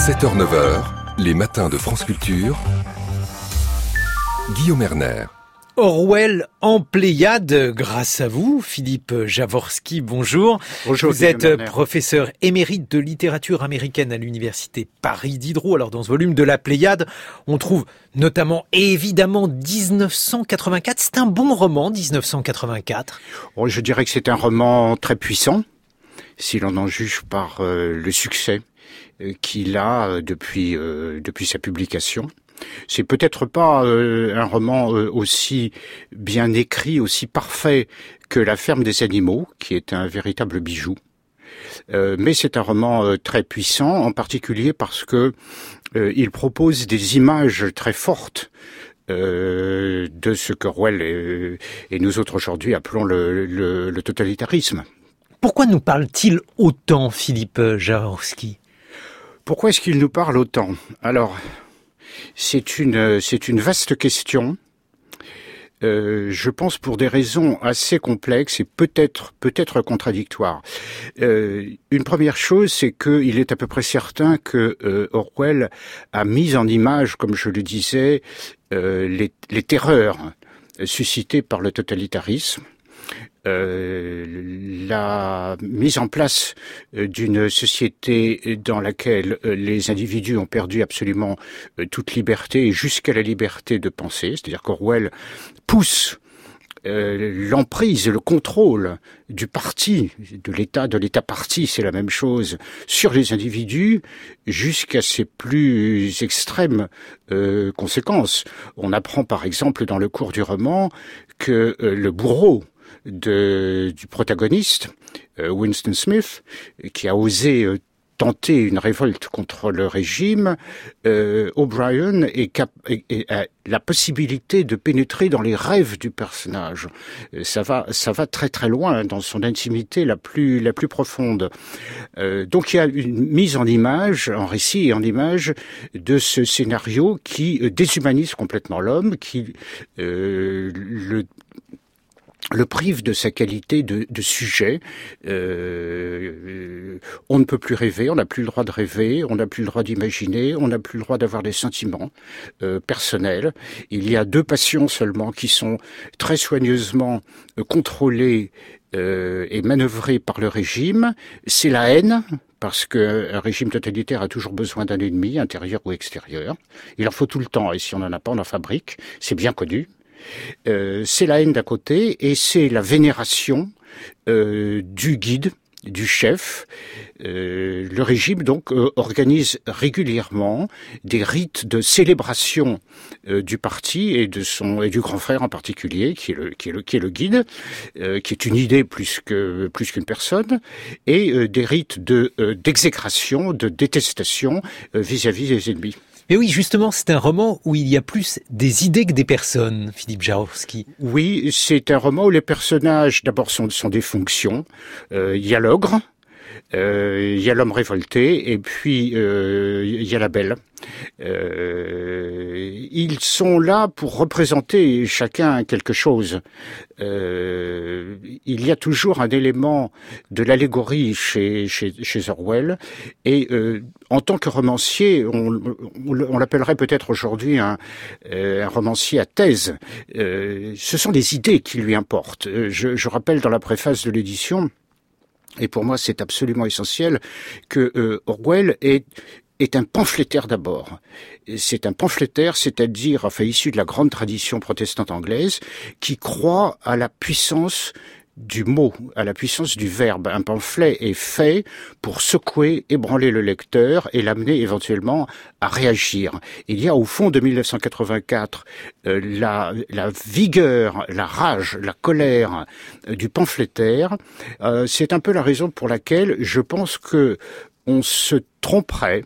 7h-9h, les matins de France Culture. Guillaume Erner. Orwell en Pléiade, grâce à vous, Philippe Jaworski, bonjour. Bonjour. Vous êtes professeur émérite de littérature américaine à l'université Paris Diderot. Alors dans ce volume de la Pléiade, on trouve notamment et évidemment 1984. C'est un bon roman, 1984. Je dirais que c'est un roman très puissant, si l'on en juge par le succès qu'il a depuis sa publication. C'est peut-être pas un roman aussi bien écrit, aussi parfait que La ferme des animaux, qui est un véritable bijou. Mais c'est un roman très puissant, en particulier parce que il propose des images très fortes de ce qu'Orwell et nous autres aujourd'hui appelons le totalitarisme. Pourquoi nous parle-t-il autant, Philippe Jaworski ? Pourquoi est-ce qu'il nous parle autant ? Alors, c'est une vaste question. Je pense pour des raisons assez complexes et peut-être contradictoires. Une première chose, c'est qu'il est à peu près certain que Orwell a mis en image, comme je le disais, les terreurs suscitées par le totalitarisme. La mise en place d'une société dans laquelle les individus ont perdu absolument toute liberté, jusqu'à la liberté de penser, c'est-à-dire qu'Orwell pousse l'emprise, le contrôle du parti, de l'État parti, c'est la même chose, sur les individus jusqu'à ses plus extrêmes conséquences. On apprend par exemple dans le cours du roman que le bourreau du protagoniste, Winston Smith, qui a osé tenter une révolte contre le régime, O'Brien a la possibilité de pénétrer dans les rêves du personnage. Ça va très très loin dans son intimité la plus profonde. Donc il y a une mise en image, en récit et en image de ce scénario qui déshumanise complètement l'homme, qui le prive de sa qualité de sujet. On ne peut plus rêver, on n'a plus le droit de rêver, on n'a plus le droit d'imaginer, on n'a plus le droit d'avoir des sentiments personnels. Il y a deux passions seulement qui sont très soigneusement contrôlées et manœuvrées par le régime. C'est la haine, parce qu'un régime totalitaire a toujours besoin d'un ennemi, intérieur ou extérieur. Il en faut tout le temps, et si on n'en a pas, on en fabrique. C'est bien connu. C'est la haine d'un côté et c'est la vénération du guide, du chef. Le régime donc organise régulièrement des rites de célébration du parti et du grand frère en particulier, qui est le guide, qui est une idée plus qu'une personne, et des rites d'exécration, de détestation vis-à-vis des ennemis. Mais oui, justement, c'est un roman où il y a plus des idées que des personnes, Philippe Jaworski. Oui, c'est un roman où les personnages, d'abord, sont des fonctions. Il y a l'ogre, il y a l'homme révolté, et puis il y a la belle. Ils sont là pour représenter chacun quelque chose. Il y a toujours un élément de l'allégorie chez Orwell, et en tant que romancier, on l'appellerait peut-être aujourd'hui un romancier à thèse. Ce sont des idées qui lui importent. Je rappelle dans la préface de l'édition, et pour moi c'est absolument essentiel, que Orwell est un pamphlétaire d'abord. C'est un pamphlétaire, c'est-à-dire issu de la grande tradition protestante anglaise, qui croit à la puissance du mot, à la puissance du verbe. Un pamphlet est fait pour secouer, ébranler le lecteur et l'amener éventuellement à réagir. Il y a au fond de 1984 la vigueur, la rage, la colère du pamphlétaire. C'est un peu la raison pour laquelle je pense que on se tromperait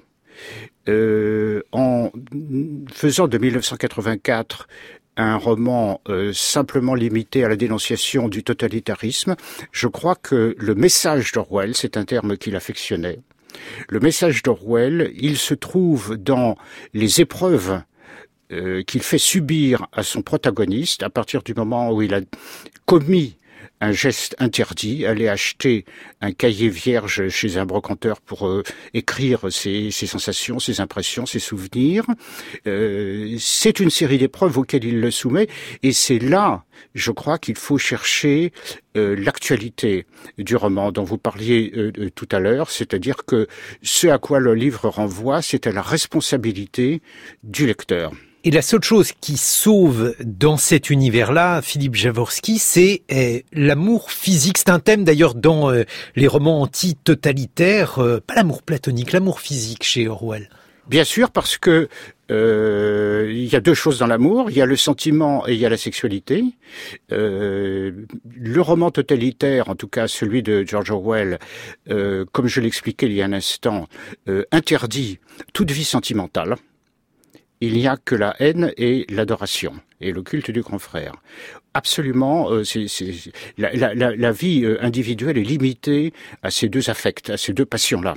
en faisant de 1984 un roman simplement limité à la dénonciation du totalitarisme. Je crois que le message d'Orwell, c'est un terme qu'il affectionnait, le message d'Orwell, il se trouve dans les épreuves qu'il fait subir à son protagoniste à partir du moment où il a commis un geste interdit, aller acheter un cahier vierge chez un brocanteur pour écrire ses sensations, ses impressions, ses souvenirs. C'est une série d'épreuves auxquelles il le soumet, et c'est là, je crois, qu'il faut chercher l'actualité du roman dont vous parliez tout à l'heure, c'est-à-dire que ce à quoi le livre renvoie, c'est à la responsabilité du lecteur. Et la seule chose qui sauve dans cet univers-là, Philippe Jaworski, c'est l'amour physique. C'est un thème d'ailleurs dans les romans anti-totalitaires, pas l'amour platonique, l'amour physique chez Orwell. Bien sûr, parce que il y a deux choses dans l'amour, il y a le sentiment et il y a la sexualité. Le roman totalitaire, en tout cas celui de George Orwell, comme je l'expliquais il y a un instant, interdit toute vie sentimentale. Il n'y a que la haine et l'adoration et le culte du grand frère. Absolument, la vie individuelle est limitée à ces deux affects, à ces deux passions-là.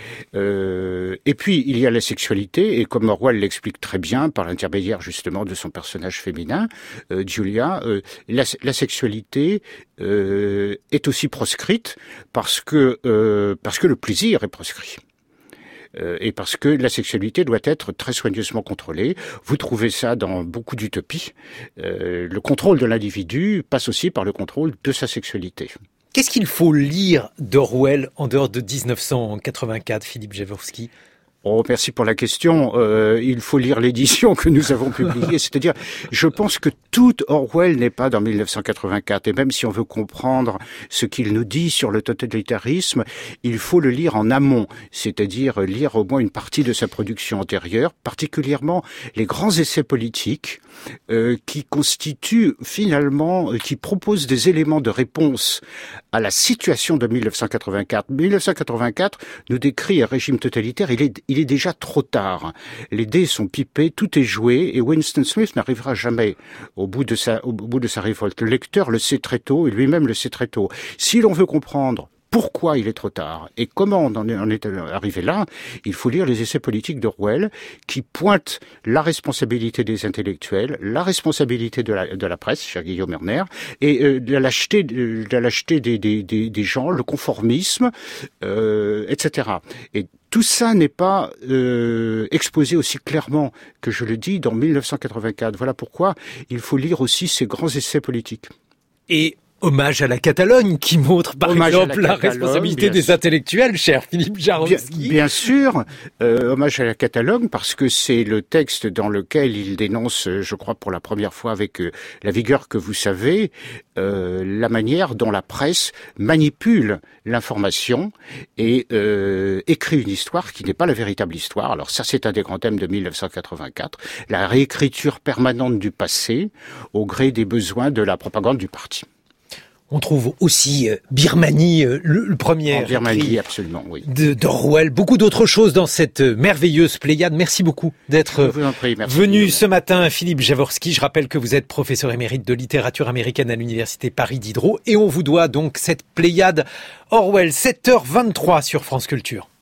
Et puis il y a la sexualité, et comme Orwell l'explique très bien par l'intermédiaire justement de son personnage féminin, Julia, la sexualité est aussi proscrite parce que le plaisir est proscrit. Et parce que la sexualité doit être très soigneusement contrôlée. Vous trouvez ça dans beaucoup d'utopies. Le contrôle de l'individu passe aussi par le contrôle de sa sexualité. Qu'est-ce qu'il faut lire d'Orwell en dehors de 1984, Philippe Jaworski ? Oh, merci pour la question. Il faut lire l'édition que nous avons publiée. C'est-à-dire, je pense que tout Orwell n'est pas dans 1984. Et même si on veut comprendre ce qu'il nous dit sur le totalitarisme, il faut le lire en amont. C'est-à-dire lire au moins une partie de sa production antérieure, particulièrement les grands essais politiques qui constituent finalement, qui proposent des éléments de réponse à la situation de 1984. 1984 nous décrit un régime totalitaire. Il est déjà trop tard. Les dés sont pipés, tout est joué, et Winston Smith n'arrivera jamais au bout de sa révolte. Le lecteur le sait très tôt, et lui-même le sait très tôt. Si l'on veut comprendre pourquoi il est trop tard et comment on en est arrivé là, il faut lire les essais politiques d'Orwell qui pointent la responsabilité des intellectuels, la responsabilité de la presse, cher Guillaume Erner, et de la lâcheté des gens, le conformisme, etc. Et tout ça n'est pas exposé aussi clairement que je le dis dans 1984. Voilà pourquoi il faut lire aussi ces grands essais politiques. Et hommage à la Catalogne, qui montre par exemple la responsabilité des intellectuels, cher Philippe Jaworski. Bien sûr, hommage à la Catalogne, parce que c'est le texte dans lequel il dénonce, je crois pour la première fois avec la vigueur que vous savez, la manière dont la presse manipule l'information et écrit une histoire qui n'est pas la véritable histoire. Alors ça, c'est un des grands thèmes de 1984, la réécriture permanente du passé au gré des besoins de la propagande du parti. On trouve aussi Birmanie, le premier Birmanie, absolument, oui. d'Orwell. Beaucoup d'autres choses dans cette merveilleuse Pléiade. Merci beaucoup d'être venu ce matin, Philippe Jaworski. Je rappelle que vous êtes professeur émérite de littérature américaine à l'université Paris Diderot. Et on vous doit donc cette Pléiade Orwell, 7h23 sur France Culture.